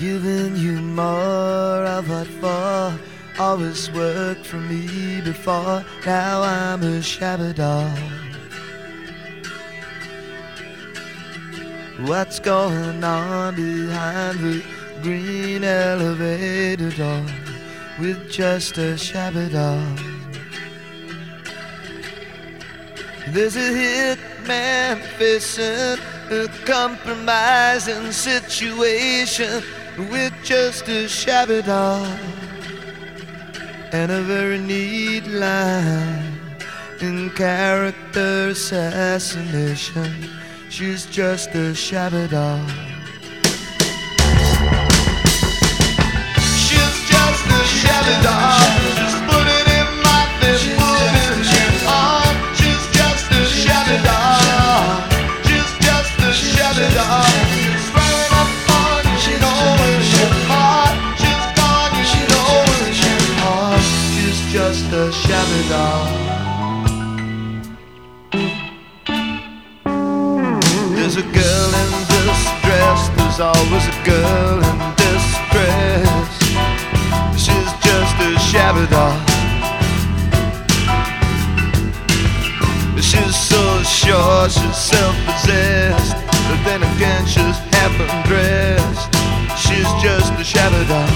Giving you more of what for always worked for me before. Now I'm a shabby dog. What's going on behind the green elevator door with just a shabby dog? There's a hitman facing a compromising situation with just a shabby dog and a very neat line in character assassination. She's just a shabby dog. She's just a shabby dog. Just put it in my fist, put it on. She's just a shabby dog. She's just a shabby dog. She's running up on you, she knows she's hot. She's gone, you know she's hot. She's just a shabby dog. There's a girl in distress, there's always a girl in distress. She's just a shabby doll. She's so sure she's self-possessed, but then again she's half undressed. She's just a shabby doll.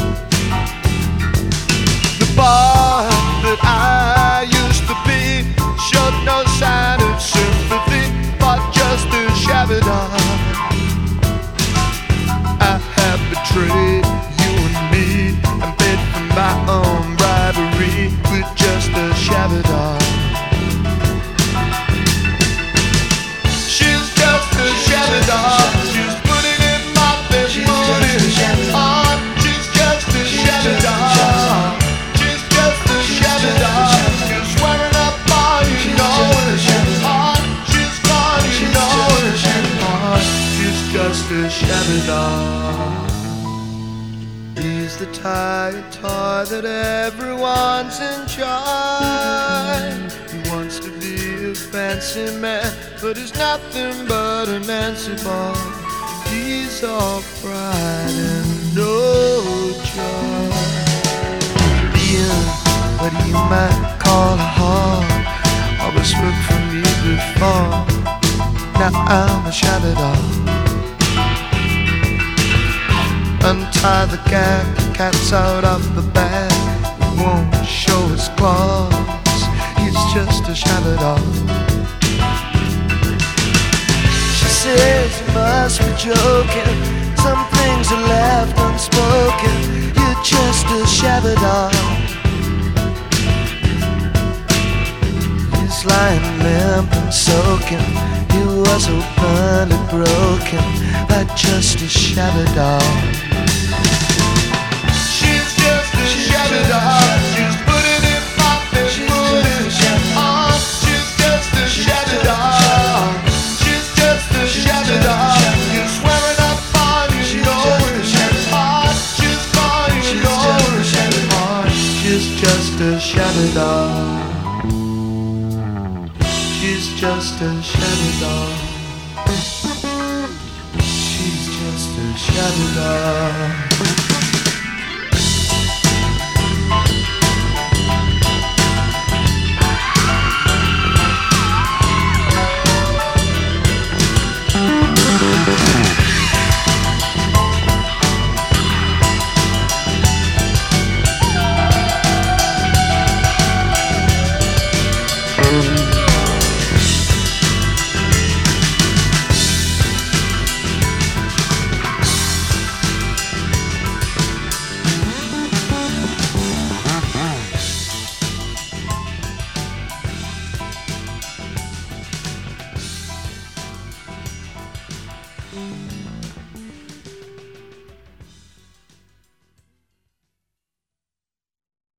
The boy that I used to be showed no sign of sympathy, but just a shabby dog. I have betrayed you and me and paid for my own bribery with just a shabby dog. She's just a shabby dog. She's putting in my bed, putting on. She's just a shabby dog. She's just a shabby dog. She's swearing up all you know she's hot. She's gone, you know she's hot. She's just a shabby dog. He's the tired toy that everyone's enjoying. He wants to be a fancy man, but he's nothing but a Nancy boy. He's all pride and no joy. Being what you might call a hog always worked for me before. Now I'm a shabby dog. Untie the cat's out of the bag. It won't show his claws. He's just a shabby dog. She says you must be joking. Some things are left unspoken. You're just a shabby dog. He's lying limp and soaking. He was openly broken by just a shabby dog. She's just a shabby dog. She's putting in my bed, putting on. She's just a shabby dog. She's just a shabby dog. You're swearing up on you, know she's hot. She's gone, you know she's hot. She's just a shabby dog. She's just a shabby dog. She's just a shabby dog.